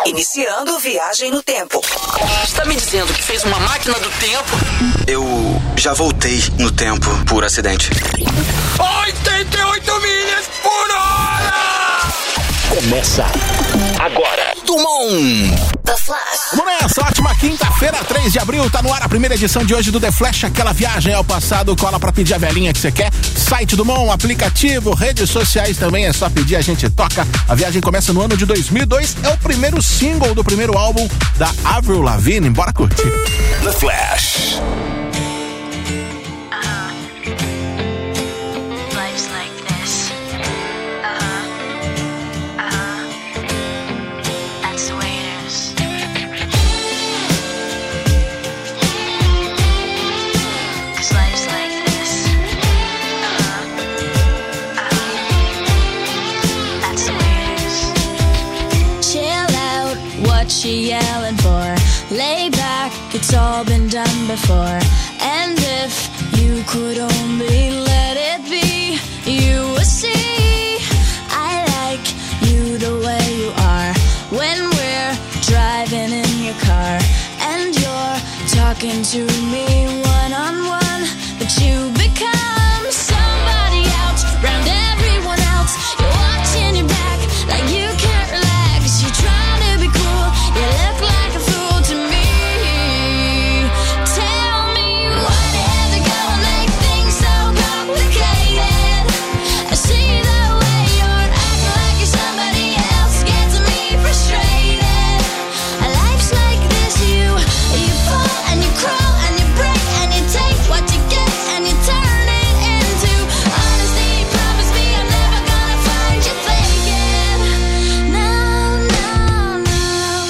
Iniciando Viagem no Tempo. Está me dizendo que fez uma máquina do tempo? Eu já voltei no tempo por acidente. 88 milhas por hora! Começa agora. Dumont! The Flash. Vamos nessa, ótima quinta-feira, 3 de abril, tá no ar a primeira edição de hoje do The Flash, aquela viagem ao passado, cola pra pedir a velhinha que você quer, site Dumont, aplicativo, redes sociais também, é só pedir, a gente toca. A viagem começa no ano de 2002, é o primeiro single do primeiro álbum da Avril Lavigne, bora curtir. The Flash. She yelling for, lay back, it's all been done before. And if you could only let it be, you would see I like you the way you are. When we're driving in your car and you're talking to me one-on-one, but you become somebody else, round everyone else. You're watching your back like you can't relax. You're trying to be cool, you look like a fool to me. Tell me what had to go and make things so complicated. I see the way you're acting like you're somebody else, gets me frustrated. Life's like this, you fall and you crawl and you break and you take what you get and you turn it into honesty. Promise me I'm never gonna find you faking. No, no, no.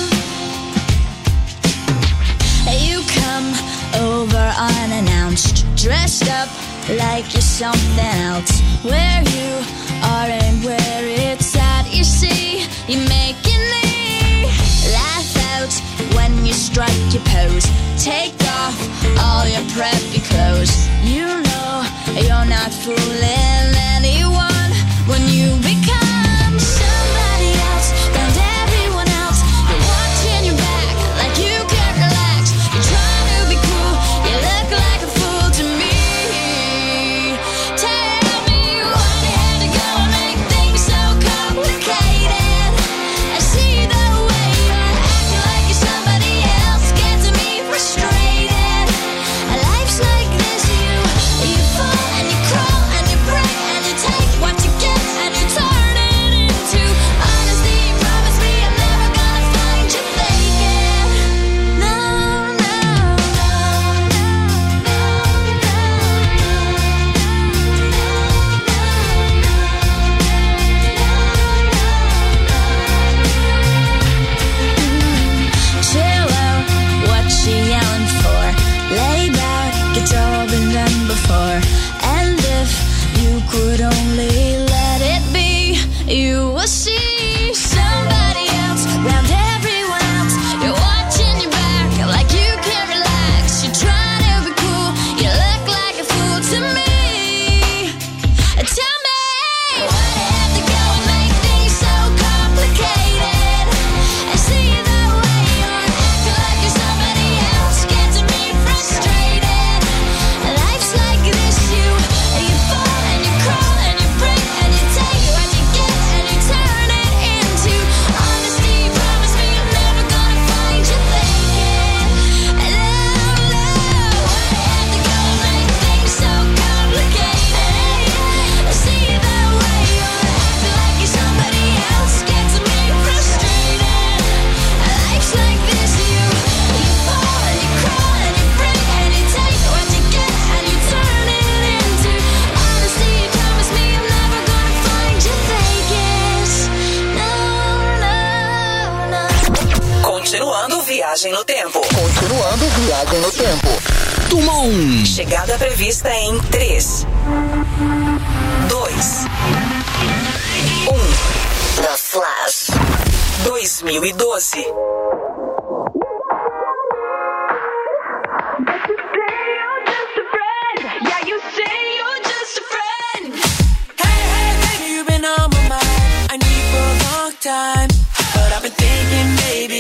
You come over unannounced, dressed up like you're something else. Where you are and where it's at, you see, you're making me laugh out when you strike your pose. Take off all your preppy clothes. You know you're not fooling anyone when you become somebody else, round everyone else. You're watching your back like you can't relax. You're trying to be cool, you look like a fool to me. Tell me what had to go and make things so complicated. I see the way you're acting like you're somebody else, gets me frustrated. Life's like this, you fall and you crawl and you break and you take what you get and you turn it into honesty. Promise me I'm never gonna find you faking. No, no, chill out, what she yelling for? Lay back, it's all been done before. And if you could only let it be, you will see somebody else, round everyone else. You're watching your back like you can't relax. You're trying to be cool, you look like a fool to me. Tell me what had to go and make things so complicated. I see the way you're acting like you're somebody else, gets me frustrated. Life's like this, you fall and you crawl and you break and you take what you get and you turn it into honesty. Promise me I'm never gonna find you faking. What had to go and make things so complicated. I see the way you're acting like you're somebody else, gets me frustrated. Life's like this, you fall and you crawl and you break and you take what you get and you turn it into honesty. Promise me I'm never gonna find you faking. No, no, no. Continuando Viagem no Tempo. Continuando Viagem no Tempo. Dumont! Chegada prevista em 3, 2, 1. The Flash 2012. Time, but I've been thinking maybe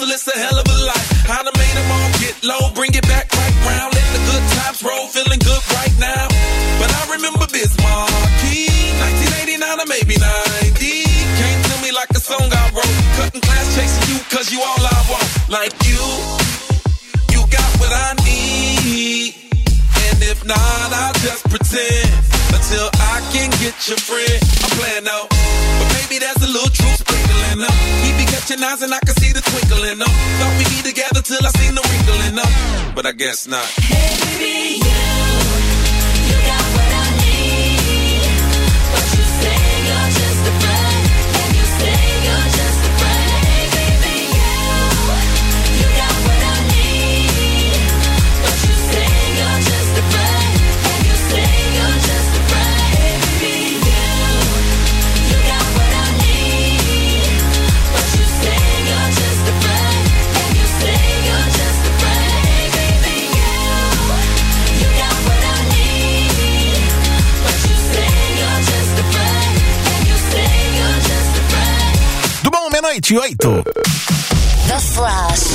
hustle, it's a hell of a life. I done made them all get low, bring it back right round. Let the good times roll, feeling good right now. But I remember Bismarck, 1989 or maybe 90. Came to me like a song I wrote. Cutting class, chasing you, cause you all I want. Like you got what I need. And if not, I'll just pretend until I can get your friend. I'm playing out, but maybe there's a little truth sprinkling up. We be catching eyes and I can see the twinkle in them. Thought we'd be together till I seen the wrinkle in them, but I guess not. Hey baby, you got what I need. But you say you're just a friend, and you say you're just a friend. Hey baby, you got what I need. But you say you're just a friend, and you say you're just a friend. Hey baby, you got what I need. But you say you're just a friend, and you say you're just a friend. Hey baby, you got what I need. But you say you're just a friend, and you say you're just a friend. Do bom, 12:08. The Flash.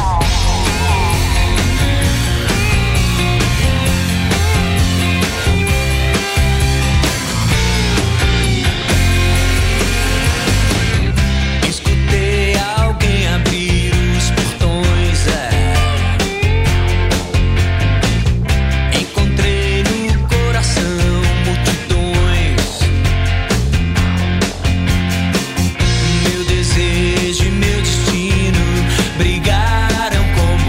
Escutei alguém abrir os portões, Encontrei no coração multidões. Meu desejo e meu destino brigaram como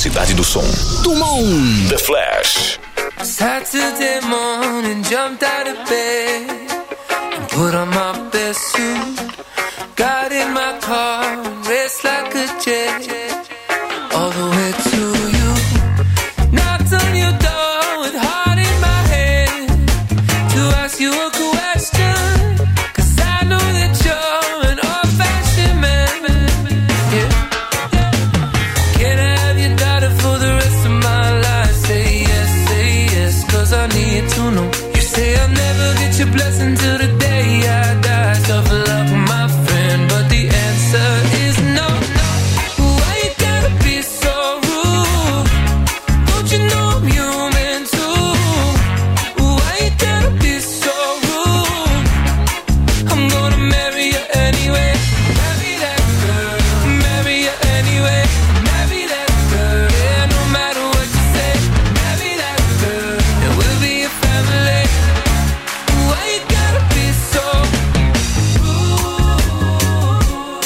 Cidade do Som. Dumont. The Flash. Saturday morning, jumped out of bed and put on my best suit. Got in my car, raced like a jet all the way to you. Knocked on your door with heart in my head to ask you a question, 'cause I know that you're an old-fashioned man. Yeah. Can I have your daughter for the rest of my life? Say yes, 'cause I need to know. You say I'll never get your blessing till the day I die. Tough luck, my friend, but the answer is no. Why you gotta be so rude? Don't you know I'm human too? Why you gotta be so rude? I'm gonna marry you anyway. Marry that girl. Marry you anyway. Marry that girl. Yeah, no matter what you say. Marry that girl. And we'll be a family. Why you gotta be so rude?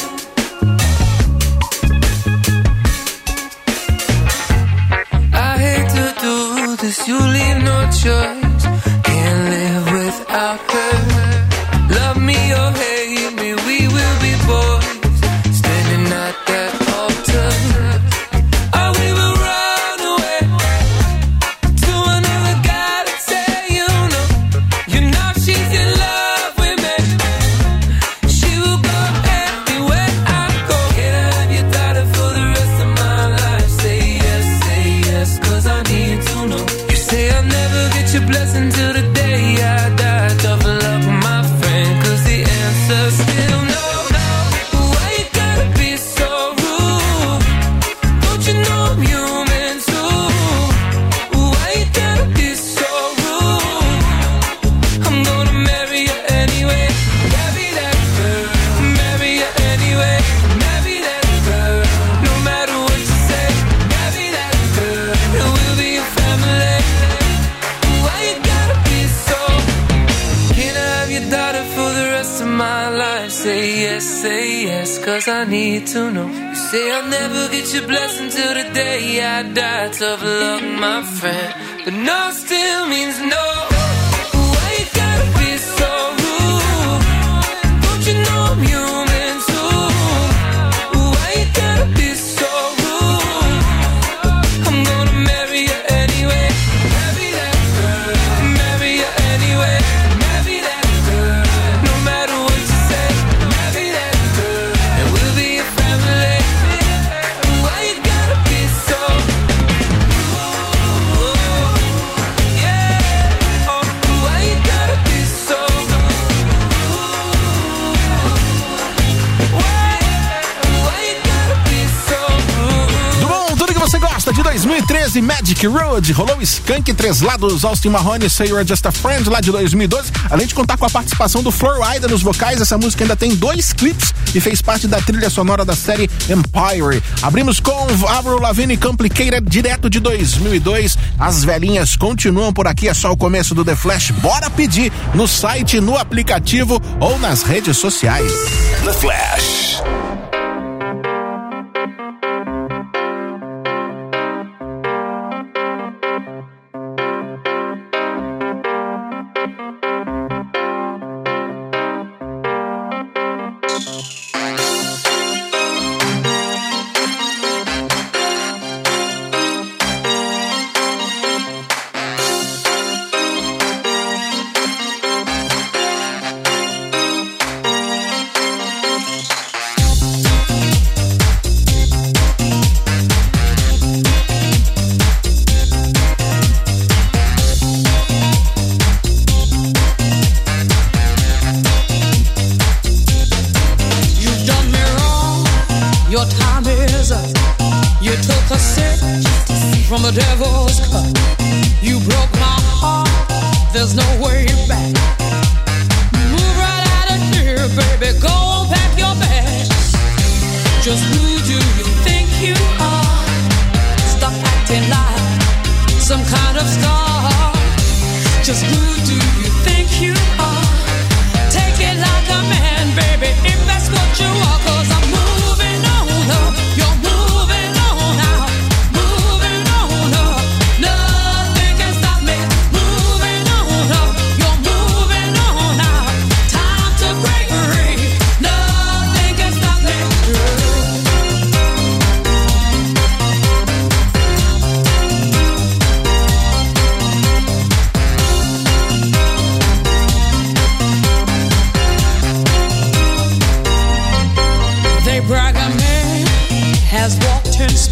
I hate to do this, you leave no choice. Can't live without her. Love me or hate me, we will be boys, standing at that altar. Or we will run away to another guy that say you know she's in love with me. She will go anywhere I go. Can I have your daughter for the rest of my life? Say yes, 'cause I need to know. You say I'll never get your blessing till the day I die. Tough luck, my friend, 'cause the answer's still no. Why you gotta be so rude? Don't you know I'm human too? Why you gotta be so rude? I'm gonna marry you anyway. Marry that girl. Marry you anyway. Marry that girl. No matter what you say. Marry that girl. And we'll be a family. Why you gotta be so? Can I have your daughter for the rest of my life? Say yes, 'cause I need to know. You say I'll never get your blessing till the day I die. Tough luck, my friend, but no still means no. Why you gotta be so rude? Don't you know I'm human too? Why you gotta be so rude? I'm gonna marry you anyway. Marry that girl. Marry you anyway. Marry that girl. No matter what you say. Marry that girl. And we'll be a family. Why you gotta be so rude? Yeah. Oh, why you gotta be so rude? Why you gotta be so rude? Dumont, tudo que você gosta de 2013, Magic Road, rolou Skank, Três Lados, Austin Mahone, Say You're Just a Friend, lá de 2012, além de contar com a participação do Florida nos vocais. Essa música ainda tem 2 clipes e fez parte da trilha sonora da série Empire. Abrimos com Avril Lavigne, Complicated, direto de 2002. As velhinhas continuam por aqui, é só o começo do The Flash. Bora pedir no site, no aplicativo ou nas redes sociais. The Flash. from a devil's cut. You broke my heart, there's no way back. Move right out of here, baby, go pack your bags. Just who do you think you are? Stop acting like some kind of star. Just who do you think you are? Take it like a man, baby, if that's what you are. 'Cause I'm moving on up, you're moving on out, moving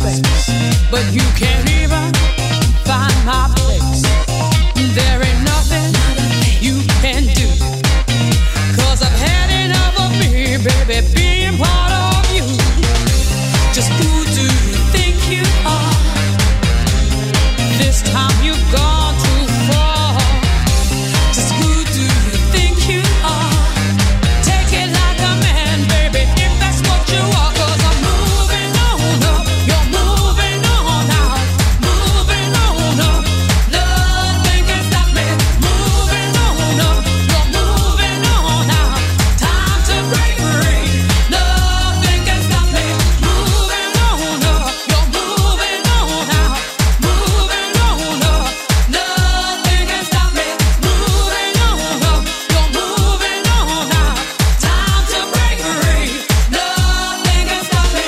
space, but you can't even find my place. There ain't nothing you can do, 'cause I've had enough of me, baby, being part of you. Just who do you think you are? This time you've gone too far. Just who do you think you are? Take it like a man, baby, if that's what you are. 'Cause I'm moving on up, you're moving on out, moving on up. Nothing can stop me. Moving on up, you're moving on out. Time to break free. Nothing can stop me. Moving on up, you're moving on out, moving on up. Nothing can stop me. Moving on up, you're moving on out. Time to break free. Nothing can stop me.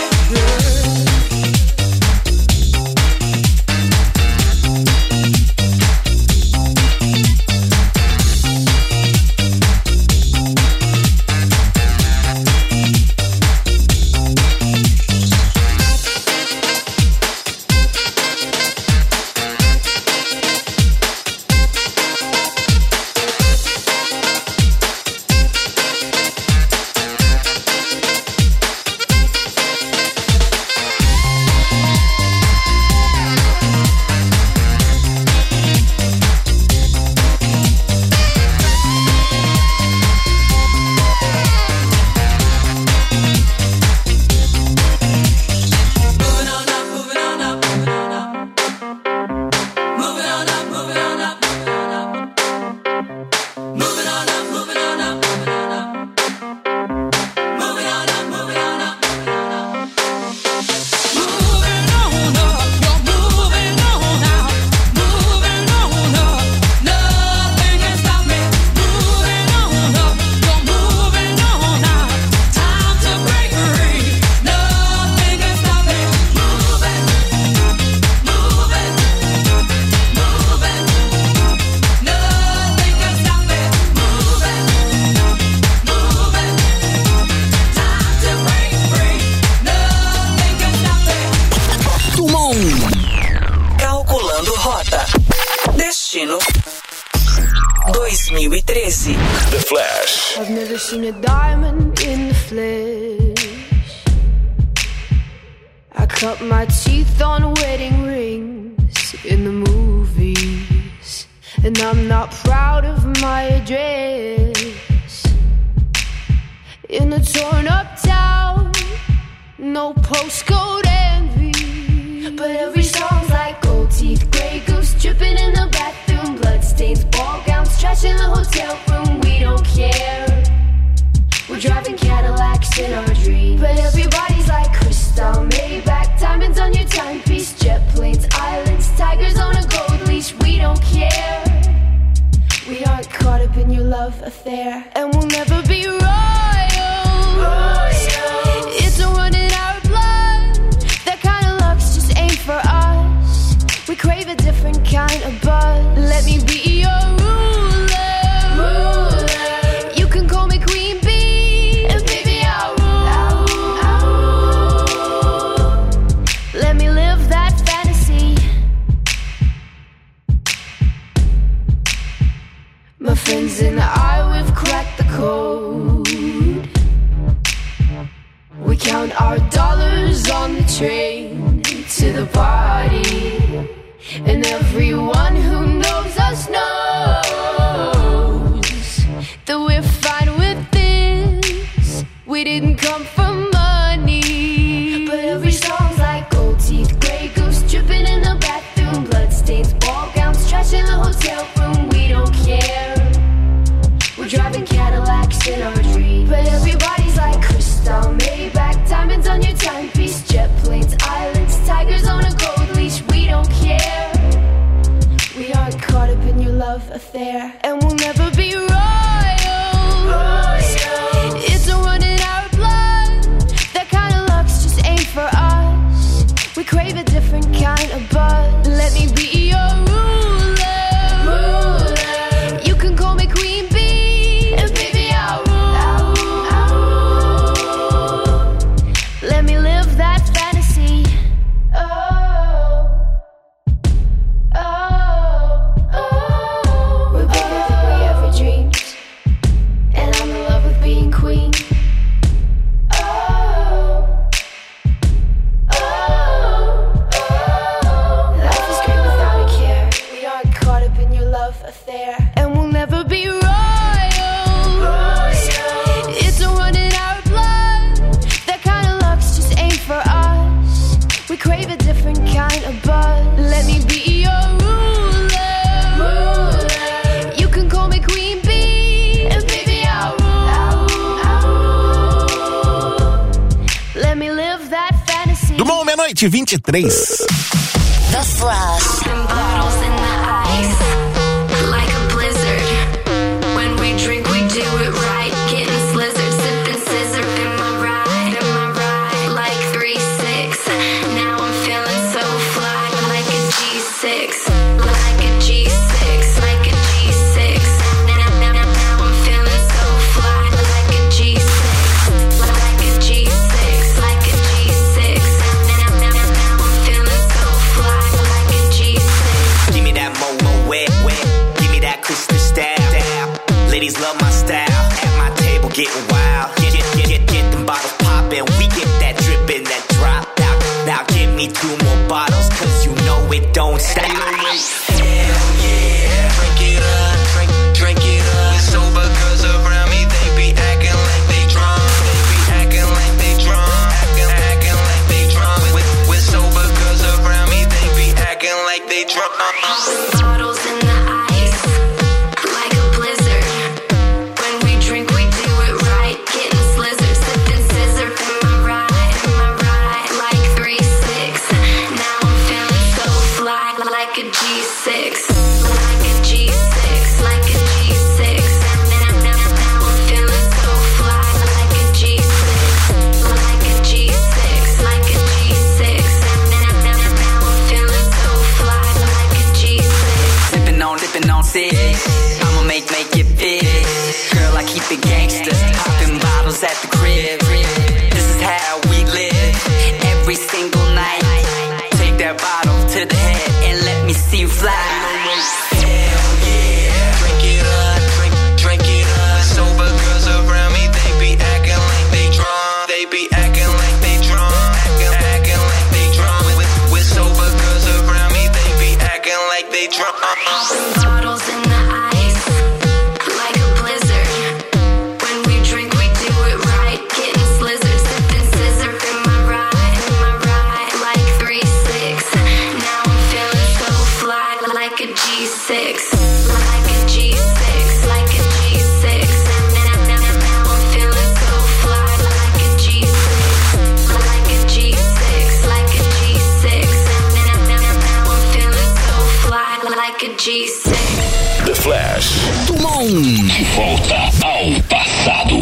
Moving on up, moving on up, moving on up. Moving on up, moving on up, moving on up. Moving on up, moving on up, moving on up. Moving on up, moving on up, moving on up. Moving on up, you're moving on out. Moving on up, nothing can stop me. Moving on up, you're moving on out. Time to break free. Nothing can stop me. Moving, moving, moving. Nothing can stop me. Moving, moving. Time to break free. Nothing can stop me. Dumont. Calculando rota. Destino 2013. The Flash. I've never seen a diamond in the flesh. I cut my teeth on wedding rings in the movies, and I'm not proud of my address. In a torn up town, no postcode envy, but every song's like gold teeth, Grey Goose dripping in the bathroom, bloodstains, ball gowns, trash in the hotel room. We don't care. We're driving Cadillacs in our dreams, but everybody's like crystal, Maybach, diamonds on your timepiece, jet planes, islands, tigers on a gold leash. We don't care. We aren't caught up in your love affair, and we'll never be royals. It's a run in our blood. That kind of luck's just ain't for us. We crave a different kind of buzz. Let me be your ruler. You can call me Queen Bee, and baby I'll rule. Let me live that fantasy. My friends and I, we've cracked the code. We count our dollars on the train to the party, and everyone who knows us knows that we're fine with this. We didn't come for money, but every song's like gold teeth, Grey Goose dripping in the bathroom, bloodstains, ball gowns, trash in the hotel room. We don't care. We're driving Cadillacs in our dreams, but everybody's like crystal, Maybach, diamonds on your timepiece, jet planes, islands, tigers on a gold leash. We don't care. We aren't caught up in your love affair, and we'll never be royals. It's a run in our blood. Do Mon, meia-noite, 23. The Flash. Bottles in the ice, like a blizzard. When we drink, we do it right. Getting slizzard, sipping scissor. Am I right? Like 3-6. Now I'm feeling so fly, like a G6. Like a G6, like a G6. Now I'm feeling so fly, like a G6. Like a G6, like a G6. Now I'm feeling so fly, like a G6. Give me that mo wet. Give me that crystal style. Ladies love my style. At my table getting wild. Get them bottles poppin'. We get that drippin', that drop out. Now give me 2 more bottles, cause you know it don't stop. Hell yeah, drink it up, drink it up. Sober girls around me, they be acting like they drunk. They be acting like they drunk. Acting like they drunk. With sober girls around me, they be acting like they drunk. Bottles in the ice, like a blizzard. When we drink, we do it right. Getting slizzard, sipping scissor. Am I right? Like 3-6. Now I'm feeling so fly, like a G6. Like a G6, like a G6. Now I'm feeling so fly, like a G6. Like a G6, like a G6. Now I'm feeling so fly, like a G6. Sippin' on six. I'ma make it big. Girl, I keep it gangsta. Poppin' bottles at the crib. This is how we live. Every single night. Take that bottle to the head and let me see you fly. Hell yeah. Drink it up, drink it up. Sober girls around me, they be acting like they drunk. They be acting like they drunk. Acting like they drunk. With sober girls around me, they be acting like they drunk. Bottles in the ice, like a blizzard. When we drink, we do it right. Getting slizzard, sipping scissor. Am I right? Like 3-6. Now I'm feeling so fly, like a G6. Like a G6, like a G6. Now I'm feeling so fly, like a G6. Like a G6, like a G6. Now I'm feeling so fly, like a G6. The Flash. Do Mon. De volta ao passado.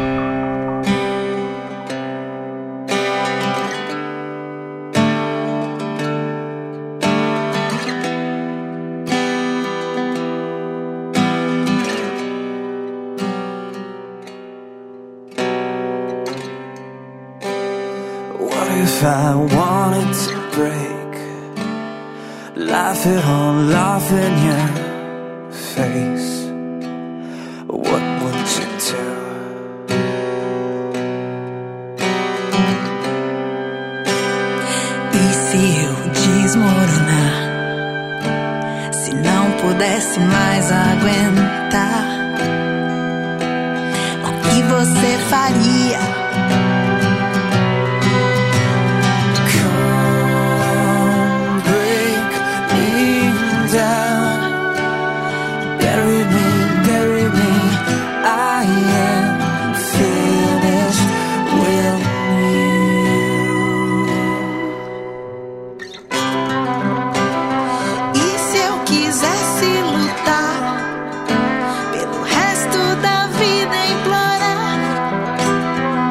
What if I wanted to break? Laugh it all off in your face. What would you do? E se eu desmoronar? Se não pudesse mais aguentar, o que você faria? Come break me down. Bury me. I am finished with E se eu quisesse lutar pelo resto da vida, implorar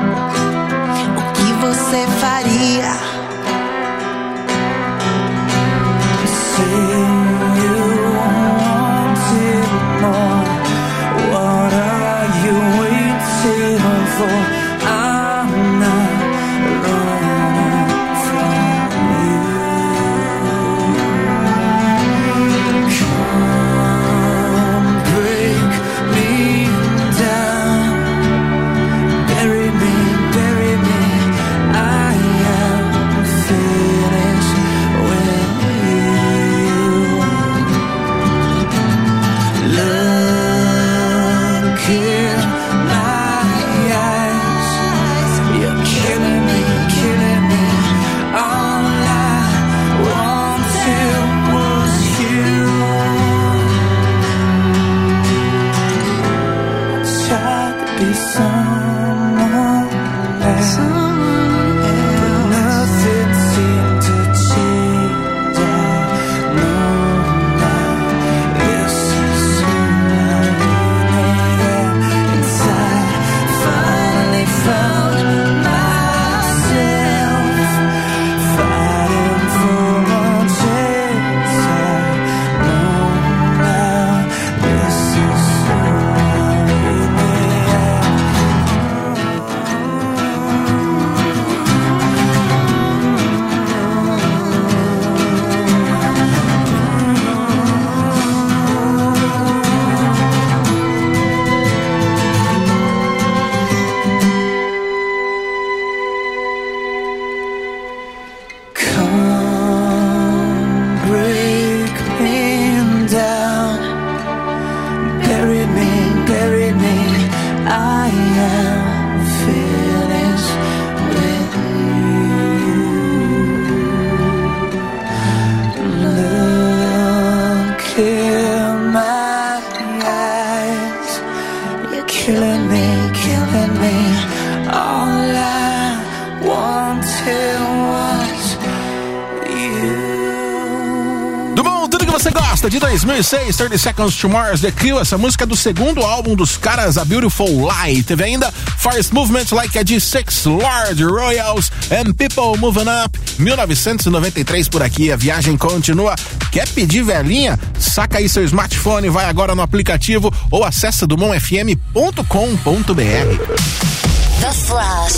música de 2006, 30 Seconds to Mars, The Kill, essa música do segundo álbum dos caras, A Beautiful Lie. Teve ainda First Movement Like a G6, Lord Royals and People Moving Up, 1993 por aqui. A viagem continua. Quer pedir velhinha? Saca aí seu smartphone, vai agora no aplicativo ou acessa dumonfm.com.br. The Flash.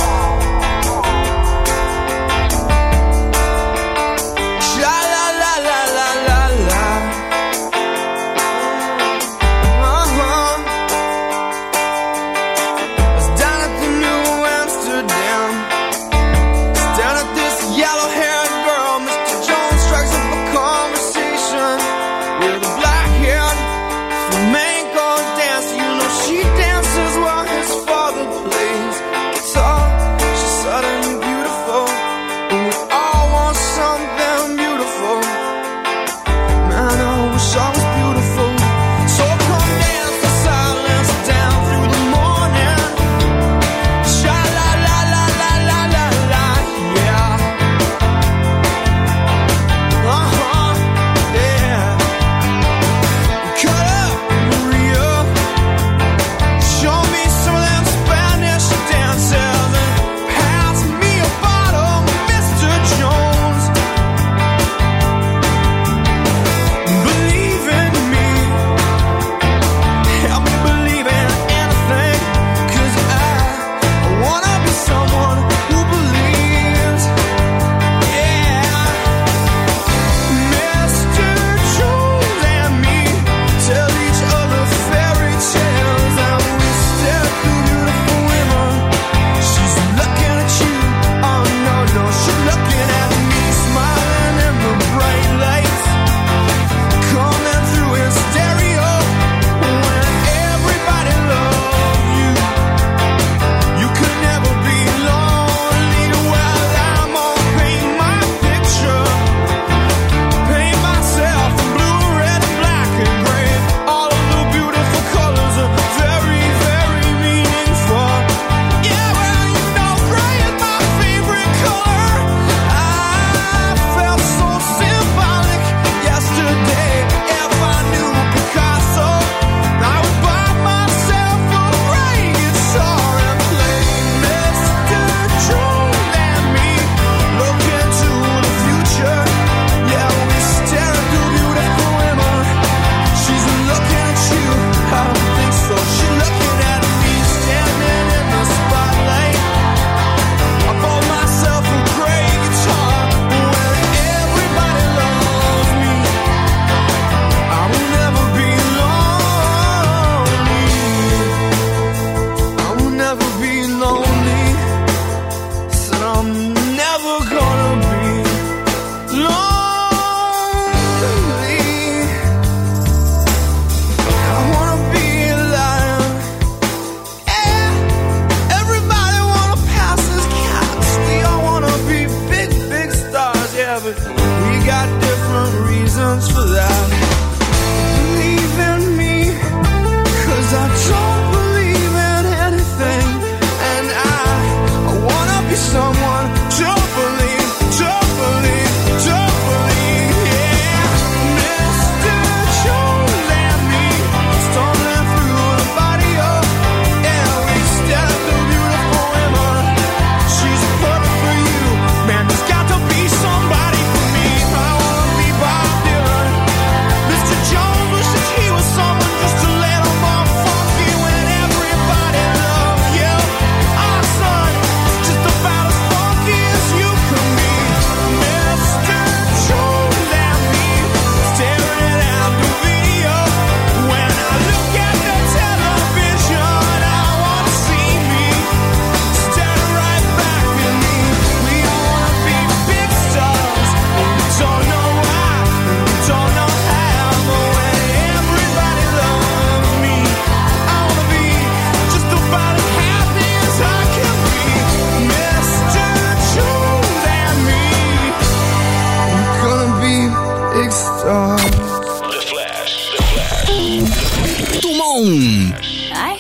I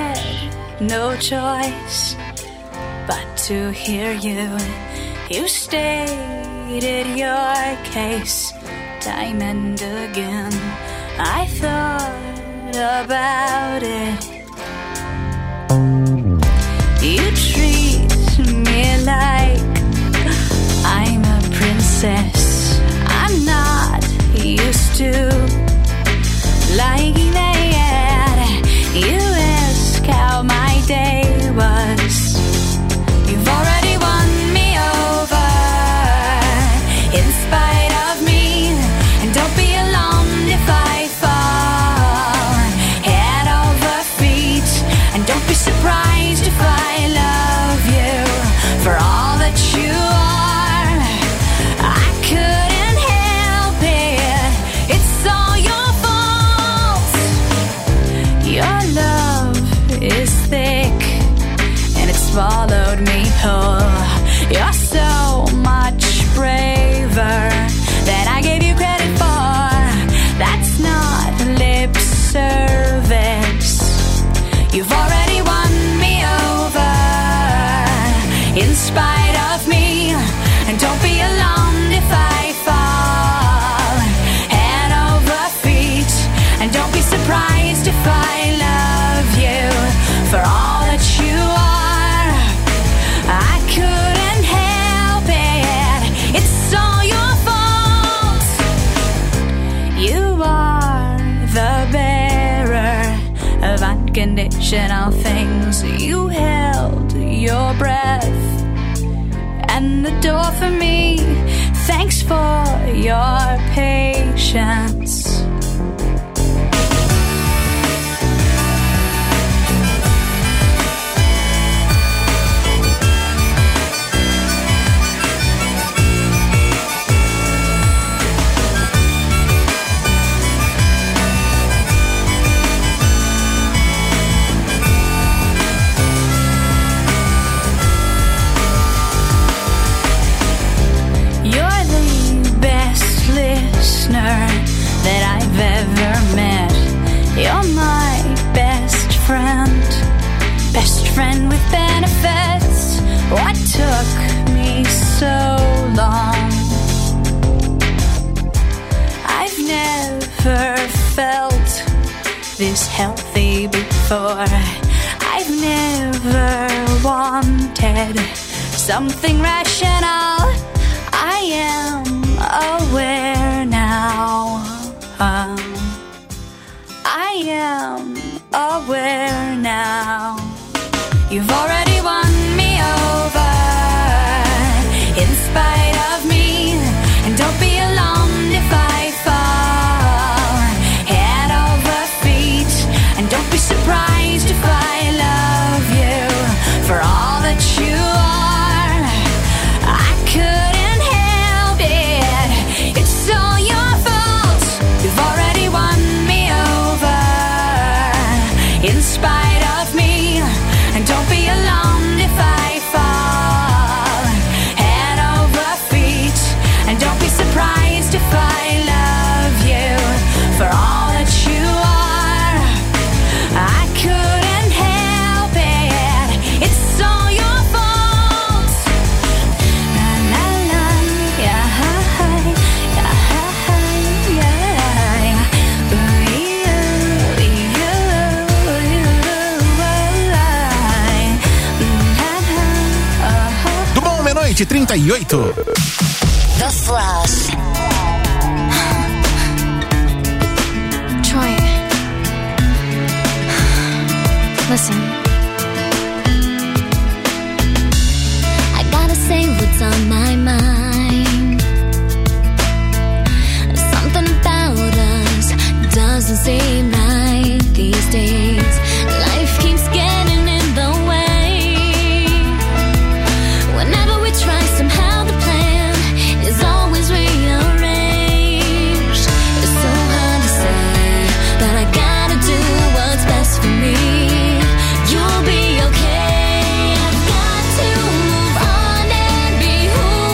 had no choice but to hear you. You stated your case time and again I thought about it. You treat me like I'm a princess. I'm not used to liking that. You ask how my day was. You've already won me over in spite of me. And don't be alarmed if I fall head over feet. And don't be surprised if I love you for all that you are. I couldn't help it. It's all your fault. Your love is thick and it swallowed me whole. You're so much braver than I gave you credit for. That's not lip service. You've already won me over in spite of me. And don't be alarmed if I fall head over feet. And don't be surprised if I love you for all that you are. I couldn't help it. It's all your fault. You are the bearer of unconditional things. You held your breath and the door for me. Thanks for your patience. That I've ever met. You're my best friend with benefits. What took me so long? I've never felt this healthy before. I've never wanted something rational. I am aware now. I am aware now. You've already won me over in spite of me. And don't be alarmed if I fall head over feet. And don't be surprised if I love you for all that you are. I couldn't help it. It's all your fault. You've already won me over in spite of me. And don't be alarmed if I fall head over feet. And don't be surprised if I love you for all that you are. I couldn't help it. It's all your fault. La la la, yeah, Do bom, meia-noite, 38. The Flash. Troy, listen. I gotta say what's on my mind. Something about us doesn't seem right these days. Life keeps getting in the way. Whenever we try, somehow the plan is always rearranged. It's so hard to say, but I gotta do what's best for me. You'll be okay. I've got to move on and be who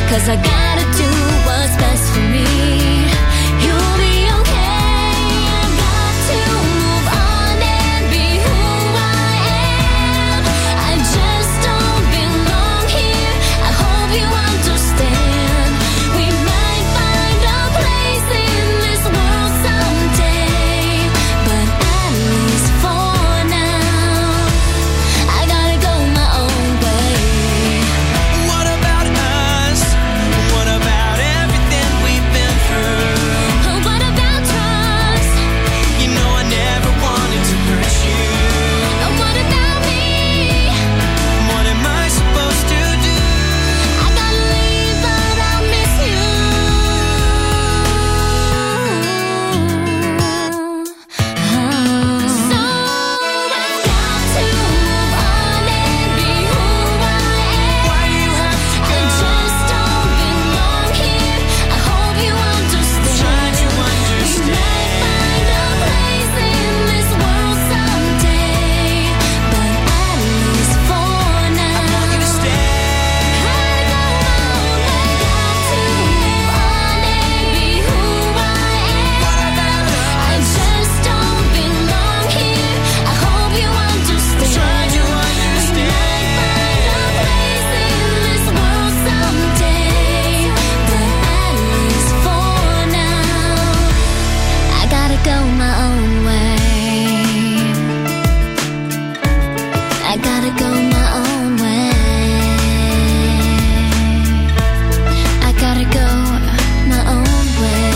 'cause I gotta do what's best for me. You'll be okay. I got to move on and be who I am. I just don't belong here. I hope you understand. We might find a place in this world someday, but at least for now, I gotta go my own way. What about us? What about everything we've been through? What about trust? You know I never wanted to hurt you. What about me? What am I supposed to do? I gotta leave, but I'll miss you. So I've got to move on and be who I am. Why do you have to I go? just don't belong here. I hope you understand. Try to We might understand. find a place in this world someday, but at least for now, I want you to stay. I gotta go my own way. I gotta go my own way.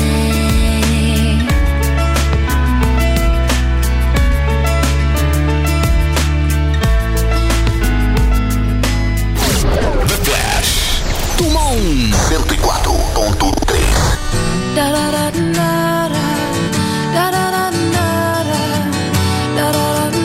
The Flash. Tumon 104.3. Da da da da da da da da da da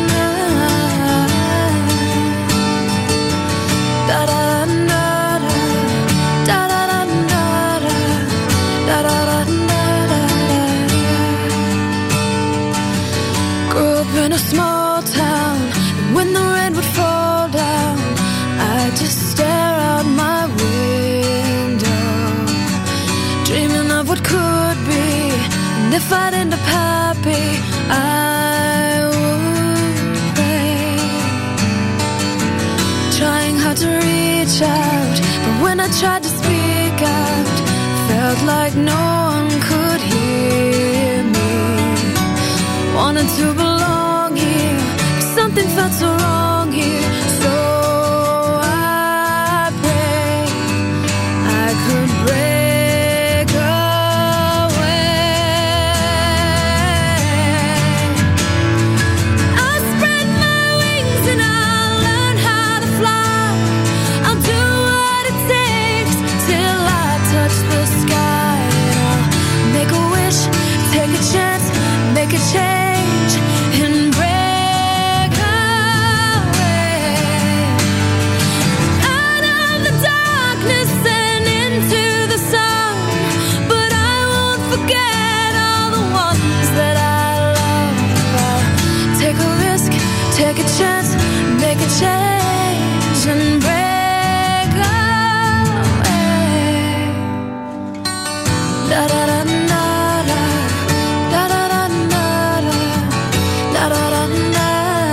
Grew up in a small town, and when the rain would fall down, I'd just stare out my window, dreaming of what could be. And if I'd end up happy, I would pray, trying hard to reach out, but when I tried to speak out, felt like no one could hear me. Wanted to belong here, but something felt so wrong here. So I pray I could break away. I'll spread my wings and I'll learn how to fly. I'll do what it takes till I touch the sky. I'll make a wish, take a chance, make a change, and break away out of the darkness and into the sun. But I won't forget all the ones that I love. I'll take a risk, take a chance, make a change, and break away. Da da da da da da da da da da da da.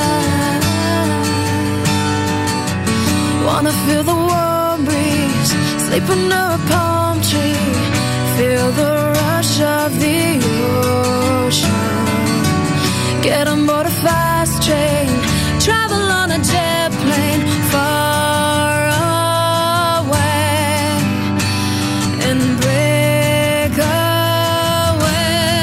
Wanna feel the warm breeze, sleep under a palm tree, feel the rush of the ocean, get on board a fast train, travel on a jet plane far away, and break away.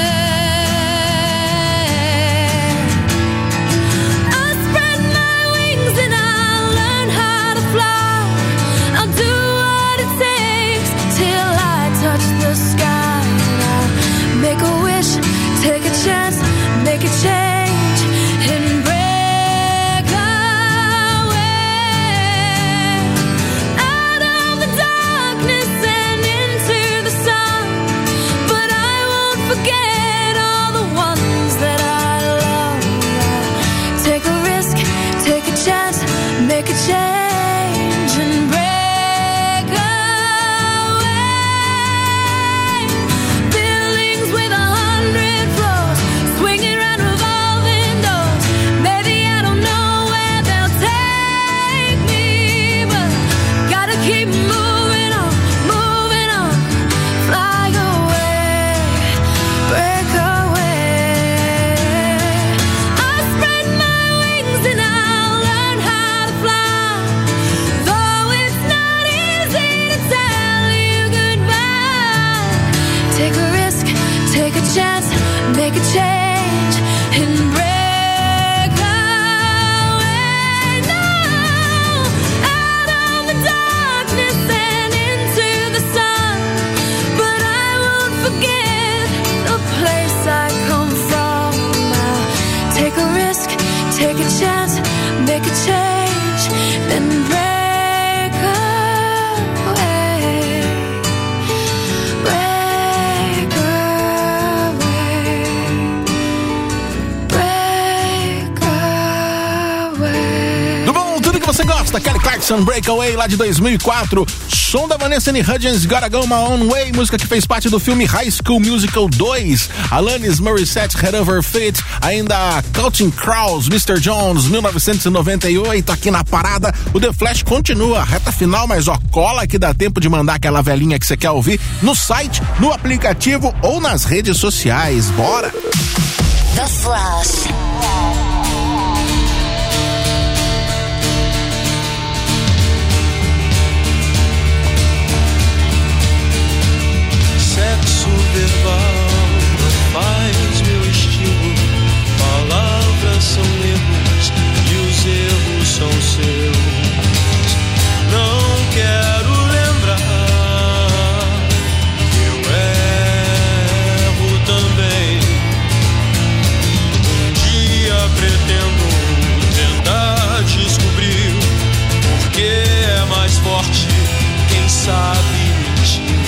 I'll spread my wings and I'll learn how to fly. I'll do what it takes till I touch the sky. I'll make a wish, take a chance, make a change, and break away out of the darkness and into the sun. But I won't forget all the ones that I love. I'll take a risk, take a chance, make a change, and break away. much, then break away. Break away. Break away. Do bom, tudo que você gosta, Kelly Clarkson, Breakaway, lá de 2004. Som da Vanessa Hudgens, Gotta Go My Own Way, música que fez parte do filme High School Musical 2. Alanis Morissette, Head Over Feet, ainda Counting Crows, Mr. Jones, 1998, aqui na parada. O The Flash continua, reta final, mas ó, cola que dá tempo de mandar aquela velhinha que você quer ouvir no site, no aplicativo ou nas redes sociais. Bora! The Flash. Sexo verbal faz meu estilo. Palavras são erros e os erros são seus. Não quero lembrar, eu erro também. Um dia pretendo tentar descobrir por que é mais forte quem sabe mentir.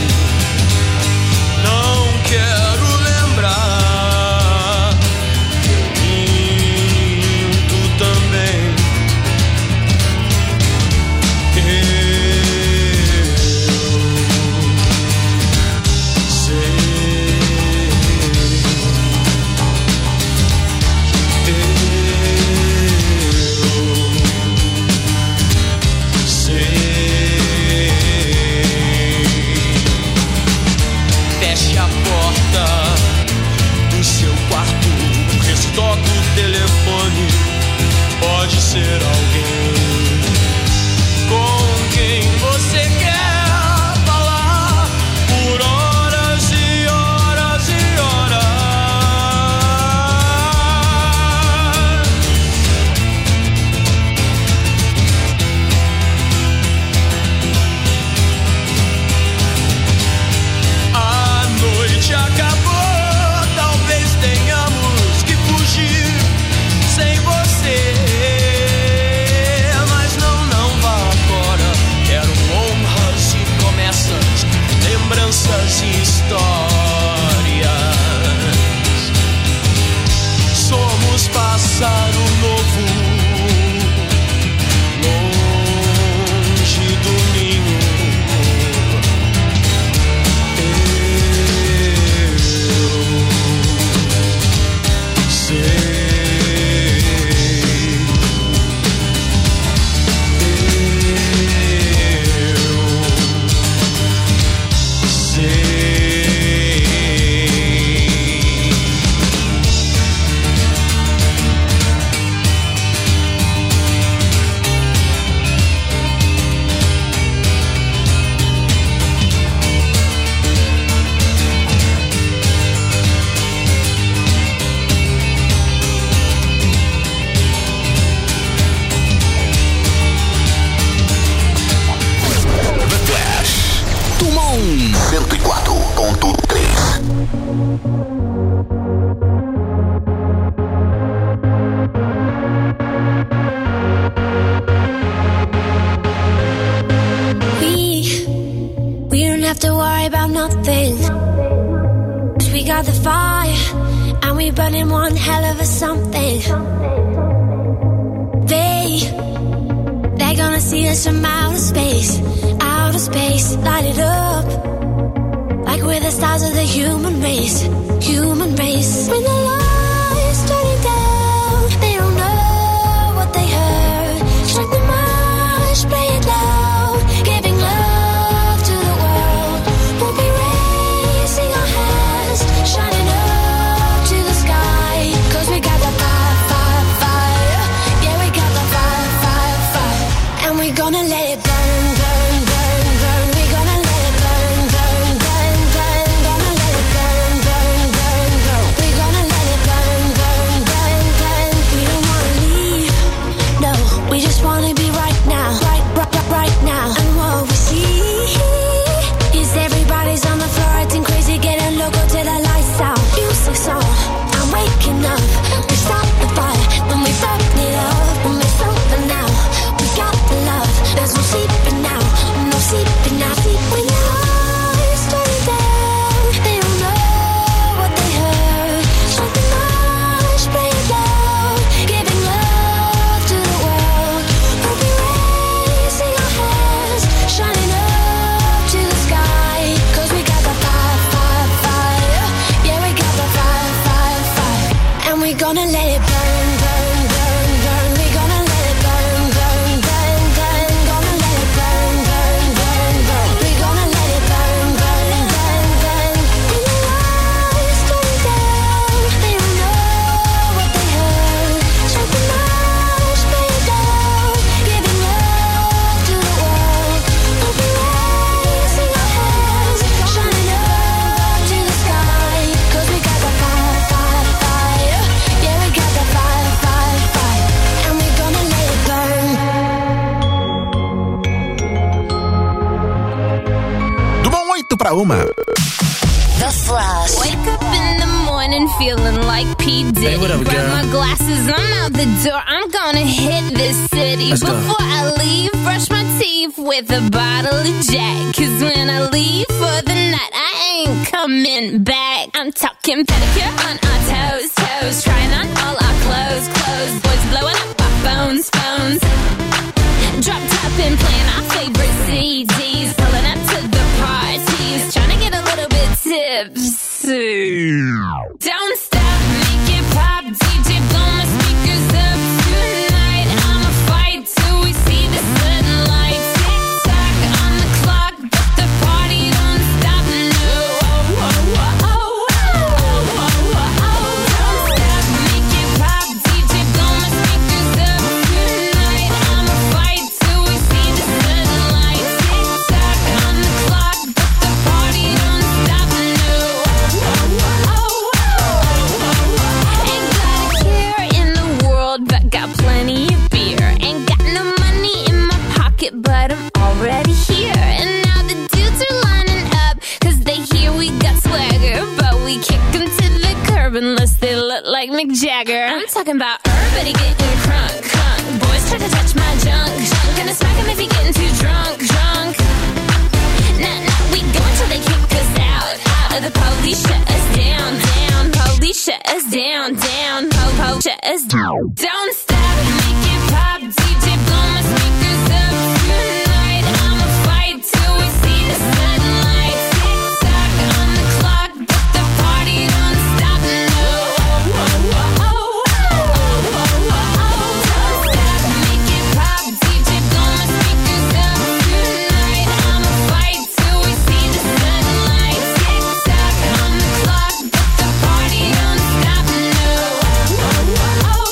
Não quero lembrar, eu minto também. Eu sei, feche a porta do seu quarto, restoca o telefone, pode ser alguém com quem você quer falar por horas e horas e horas. A noite acabou, talvez tenhamos que fugir sem você. Mas não vá agora. Quero honras e promessas, lembranças e histórias. Somos pássaro novo, longe do ninho. The Flash. Tumon 104.3. We don't have to worry about nothing. 'Cause we got the fire and we burning one hell of a something. They're gonna see us from outer space, light it up like we're the stars of the human race. When the lights turning down, they don't know what they heard. Strike the march, play it loud, giving love to the world. We'll be raising our hands, shining up to the sky. 'Cause we got the fire, fire, fire. Yeah, we got the fire, fire, fire. And we're gonna let it burn, burn, burn, burn. We're gonna let it burn, burn, burn, burn. Gonna let it burn, burn, burn, burn. We're gonna let it burn, burn, burn, burn. We don't wanna leave, no. We just wanna be right now, right now. And what we see is everybody's on the floor acting crazy, getting loco till the lights out. Music's on, I'm waking up. We start the fire, then we burn it up. And we're something now. We got pra uma. The Flash. Wake up in the morning feeling like P. Diddy. Hey, what up, Grab girl? my glasses, I'm out the door. I'm gonna hit this city. Let's go. Before I leave, brush my teeth with a bottle of Jack. 'Cause when I leave for the night, I ain't coming back. I'm talking pedicure on our toes, toes. Trying on all our clothes, clothes. Boys blowing up our phones, phones. Drop top and playing our favorite CDs. Pulling up to the parties. Trying to get a little bit tipsy. Don't stop, make it pop. DJ, blow my speakers up tonight. I'ma fight till we see the sunlight. Tick tock on the clock, but the party don't stop. No, oh, oh, oh, oh, oh, oh, oh. Don't stop, make it pop. DJ, blow my speakers up tonight. I'ma fight till we see the sunlight. Tick tock on the clock, but the party don't stop. No, oh, oh, oh, oh. Ain't got a care in the world, but got plenty of beer. Ain't got no money in my pocket, but I'm already here. And now the dudes are lining up, 'cause they hear we got swagger. But we kick them to the curb unless they look like Mick Jagger. I'm talking about everybody getting crunk, crunk. Boys try to touch my junk, junk. Gonna smack him if he getting too drunk, drunk. Nah, nah, we go until they kick us out, out. The police shut us down, down. Police shut us down, down. Po, shut us down. Don't stop, make it pop. DJ, blow my speakers up tonight. I'ma fight till we see the sunlight. Tick tock on the clock, but the party don't stop. No, oh, oh, oh, oh, oh, oh, oh. Don't stop, make it pop. DJ, blow my speakers up tonight. I'ma fight till we see the sunlight. Tick tock on the clock, but the party don't stop. No, oh, oh, oh, oh,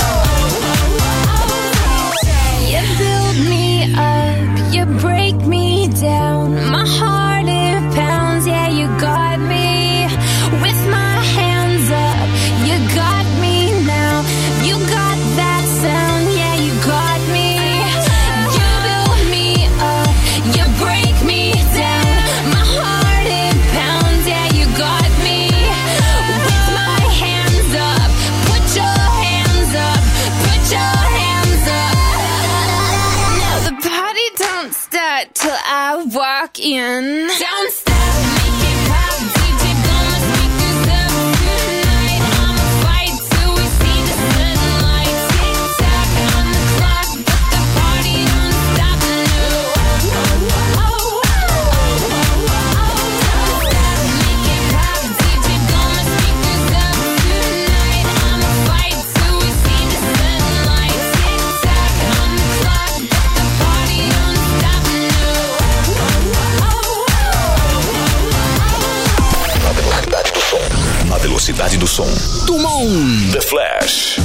oh. You build me up, you break me down. My heart it pounds, yeah, you got me. With my hands up, you got me now. You got that sound, yeah, you got me. You build me up, you break me down. My heart it pounds, yeah, you got me. With my hands up, put your hands up, put your hands up. Now the party don't start till I walk in. Don't stop, make it pop. DJ, blow my speakers up tonight. I'ma fight till we see the sunlight. Tick tock on the clock, but the party don't stop. No, oh, oh, oh, oh, oh, oh. Don't stop, make it pop. DJ, blow my speakers up tonight. I'ma fight till we see the sunlight. Tick tock on the clock, but the party don't stop. No, oh, oh, oh, Na velocidade do som. Dumont. The Flash.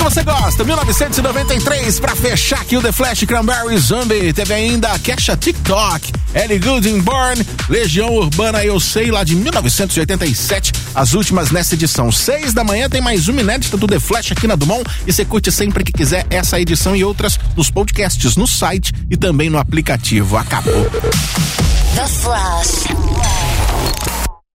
você gosta, 1993, pra fechar aqui o The Flash, Cranberry Zombie. Teve ainda a Kesha TikTok, Ellie Goulding Born, Legião Urbana Eu Sei, lá de 1987, as últimas nessa edição. 6 da manhã tem mais uma inédita do The Flash aqui na Dumont, e você curte sempre que quiser essa edição e outras nos podcasts, no site e também no aplicativo. Acabou. The Flash.